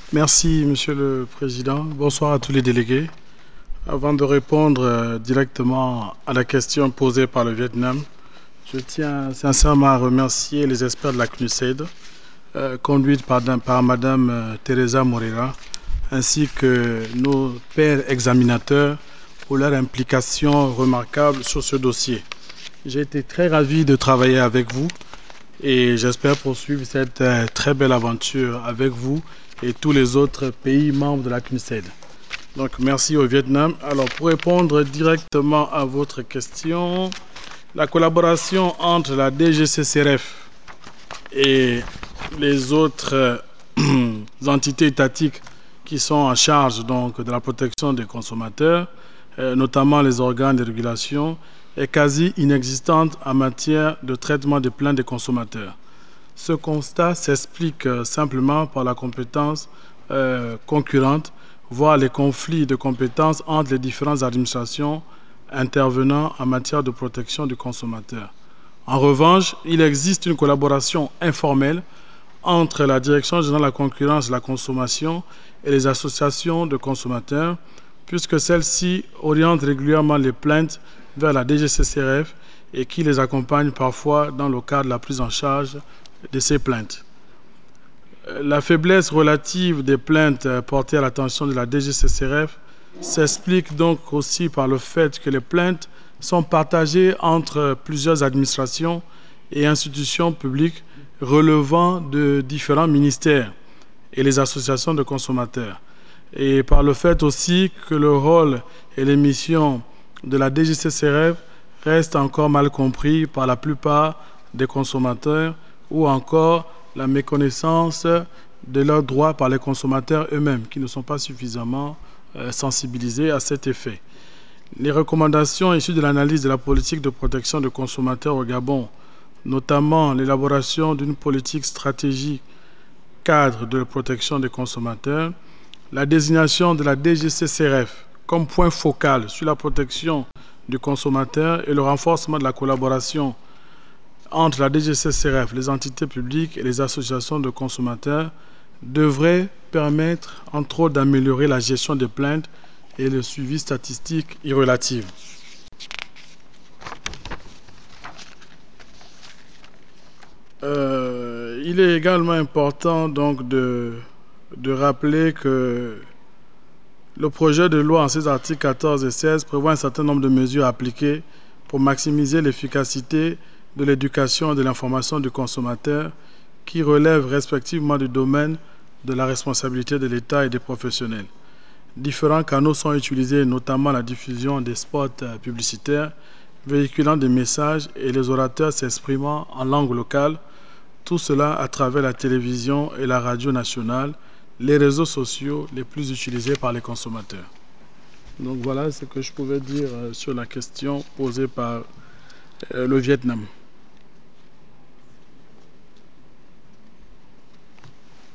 Merci, Monsieur le Président. Bonsoir à tous les délégués. Avant de répondre directement à la question posée par le Vietnam, je tiens sincèrement à remercier les experts de la CNUSAID, conduite par Madame Teresa Moreira, ainsi que nos pairs examinateurs pour leur implication remarquable sur ce dossier. J'ai été très ravi de travailler avec vous et j'espère poursuivre cette très belle aventure avec vous et tous les autres pays membres de la CNUSAID. Donc merci au Vietnam. Alors pour répondre directement à votre question, la collaboration entre la DGCCRF et les autres entités étatiques qui sont en charge donc, de la protection des consommateurs, notamment les organes de régulation, est quasi inexistante en matière de traitement des plaintes des consommateurs. Ce constat s'explique simplement par la compétence concurrente, voire les conflits de compétences entre les différentes administrations intervenant en matière de protection du consommateur. En revanche, il existe une collaboration informelle entre la Direction générale de la concurrence et la consommation et les associations de consommateurs, puisque celles-ci orientent régulièrement les plaintes vers la DGCCRF et qui les accompagne parfois dans le cadre de la prise en charge de ces plaintes. La faiblesse relative des plaintes portées à l'attention de la DGCCRF s'explique donc aussi par le fait que les plaintes sont partagées entre plusieurs administrations et institutions publiques relevant de différents ministères et les associations de consommateurs, et par le fait aussi que le rôle et les missions de la DGCCRF restent encore mal compris par la plupart des consommateurs ou encore la méconnaissance de leurs droits par les consommateurs eux-mêmes qui ne sont pas suffisamment sensibilisés à cet effet. Les recommandations issues de l'analyse de la politique de protection des consommateurs au Gabon, notamment l'élaboration d'une politique stratégique cadre de protection des consommateurs, la désignation de la DGCCRF comme point focal sur la protection du consommateur et le renforcement de la collaboration entre la DGCCRF, les entités publiques et les associations de consommateurs devrait permettre, entre autres, d'améliorer la gestion des plaintes et le suivi statistique y relatif. Il est également important donc de rappeler que le projet de loi en ses articles 14 et 16 prévoit un certain nombre de mesures appliquées pour maximiser l'efficacité de l'éducation et de l'information du consommateur qui relèvent respectivement du domaine de la responsabilité de l'État et des professionnels. Différents canaux sont utilisés, notamment la diffusion des spots publicitaires, véhiculant des messages et les orateurs s'exprimant en langue locale, tout cela à travers la télévision et la radio nationale, les réseaux sociaux les plus utilisés par les consommateurs. Donc voilà ce que je pouvais dire sur la question posée par le Vietnam.